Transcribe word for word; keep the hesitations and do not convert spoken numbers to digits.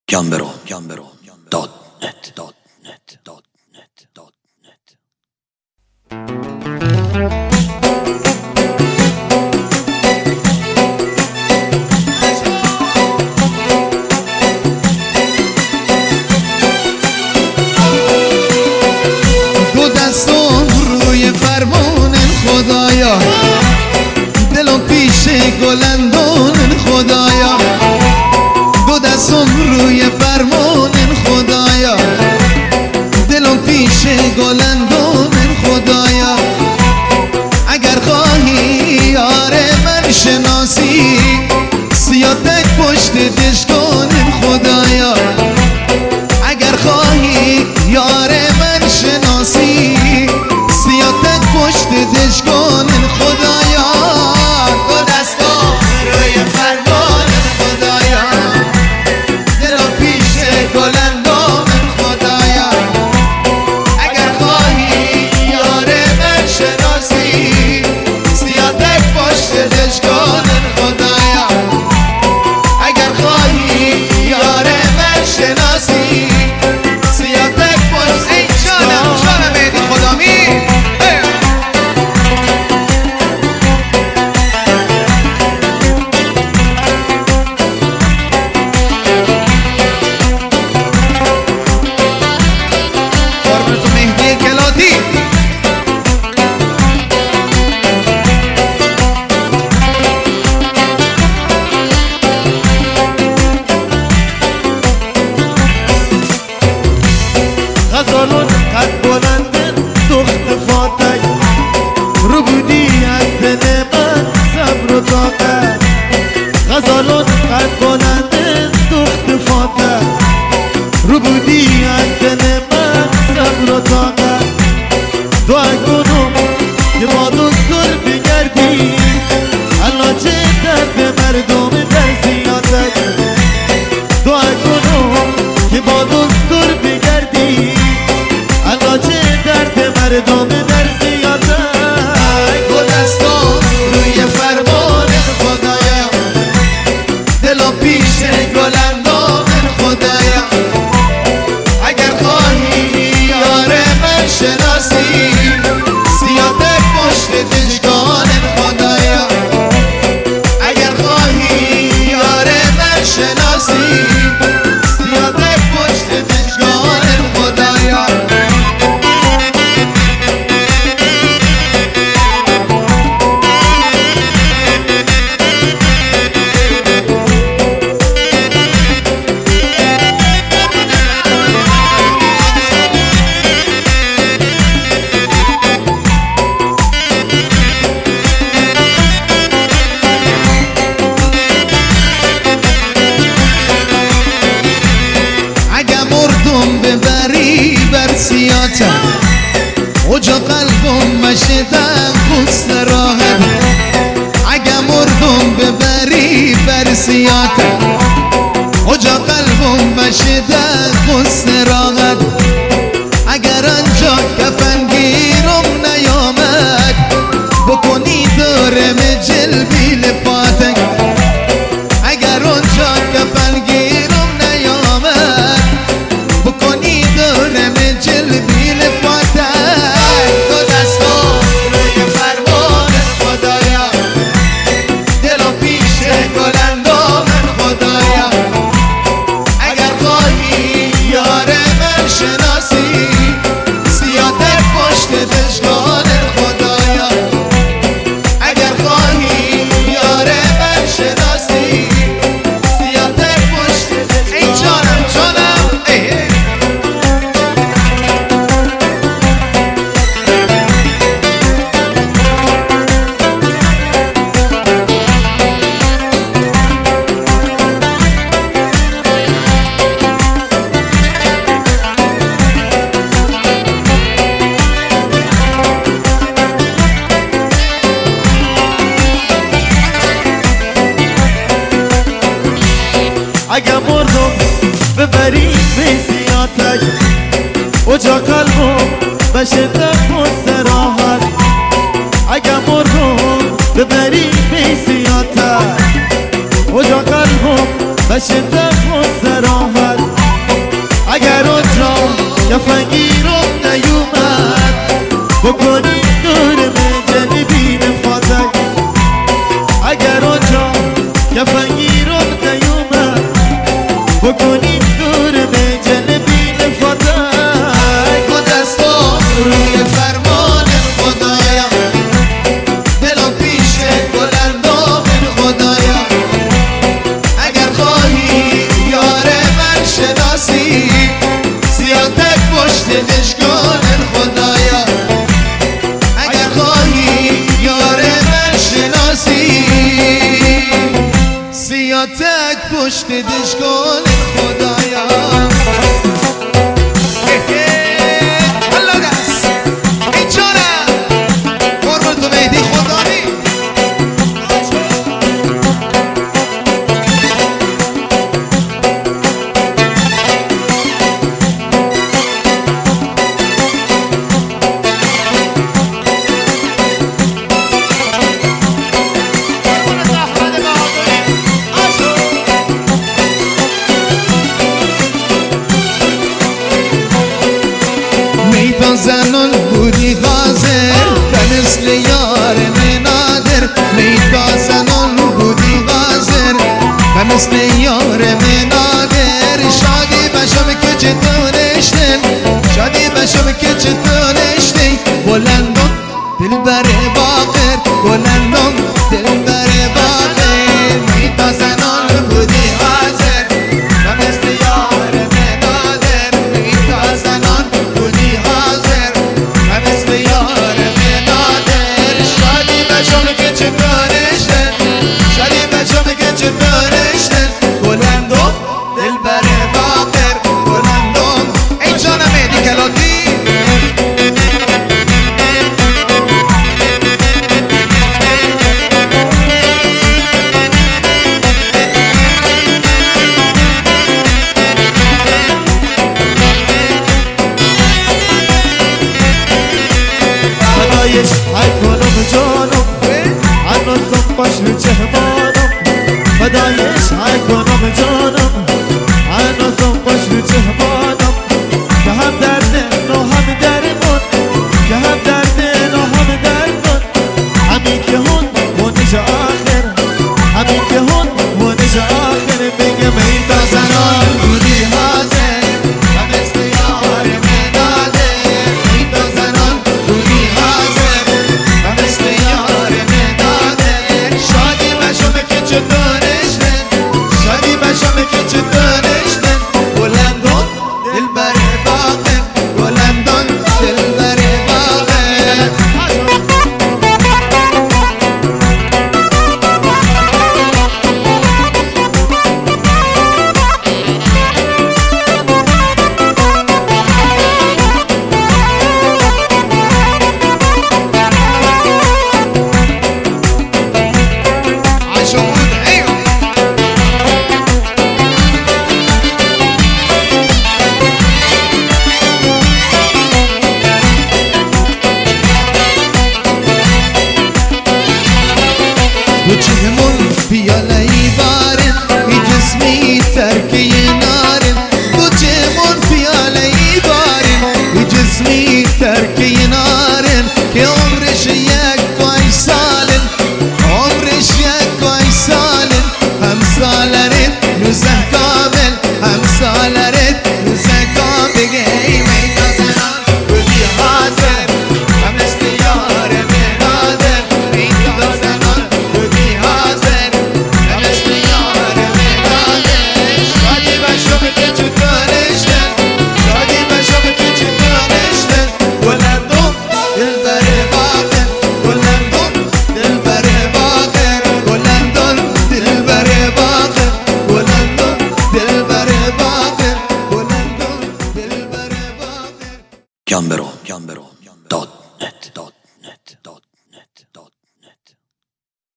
گامبرو دات نت دات نت دات نت دات نت. دو دستم روی فرمان خدایا، دلم پیش گلندان خدایا. دو دستم روی فرمان خدایا، دلم پیش گلندان خدایا. اگر خواهی یار من شناسی، سیاتک پشت دشکان خدایا. اگر خواهی یار من شناسی، سیاتک پشت دشکان خدایا. دو دستم روی فرمان خدایا، دلم پیش گلندام خدایا. اگر خواهی یار من شناسی، سیاتک پشت دشکان خدایا. اگر خواهی یار من شناسی، سیاتک پشت ای جانم جانم ایدی خدامی. غزالون قد بلند دخت فاتک، رو بودی از دل من صبر و طاقت. غزالون قد بلند دخت فاتک، رو بودی از دل من صبر و طاقت. دعا کنم که با دکتر بگردی، علاج درد مردم در زیادت. دعا کنم که با دکتر بگردی، علاج درد مردم در زیادت. دو دستم روی فرمان خدایا، دلم پیش گلندام خدایا. اگر خواهی یار من شناسی، سیاتک پشت دشکان خدایا. اگر خواهی یار من شناسی، سیاتک پشت دشکان خدایا. ببری بر سیاتم، اوجا قلبم مشدن خست راحت. اگه مردم ببری بر سیاتم، اوجا قلبم مشدن خست راحت. اگر انجا کفن گیرم نیامد، بکنی دورم جلبی لفاتک. اگر اونجا کفن گیرم نیامد، بکنی دورم جلبی لفاتک. دو دستم روی فرمان خدایا، دلم پیش گلندام خدایا. اگر خواهی یار من شناسی، سیاتک پشت دشکان خدایا. اگر خواهی یار من شناسی، سیاتک پشت دشکان. ای جانم جانم ای ای. اگه مردم ببری به سیاتک، اوجا قلبم بشه در راحت. اگه مردم ببری به سیاتک، اوجا قلبم بشه در راحت. کفنگیرم نیومد بکنی دور من بین فاتک اگر آنجا کفنگیرم نیومد بکنی دور من بین فاتک با دستان روی فرمان خدایا دلم پیش بلندام خدایا اگر خواهی یار من شناسی سیاتک پشت دشگان خدایا اگر خواهی یار من شناسی سیاتک پشت دشگان خدایا میدان زنان بودی حاضر و مثل یار نادر میدان زنان بودی حاضر و مثل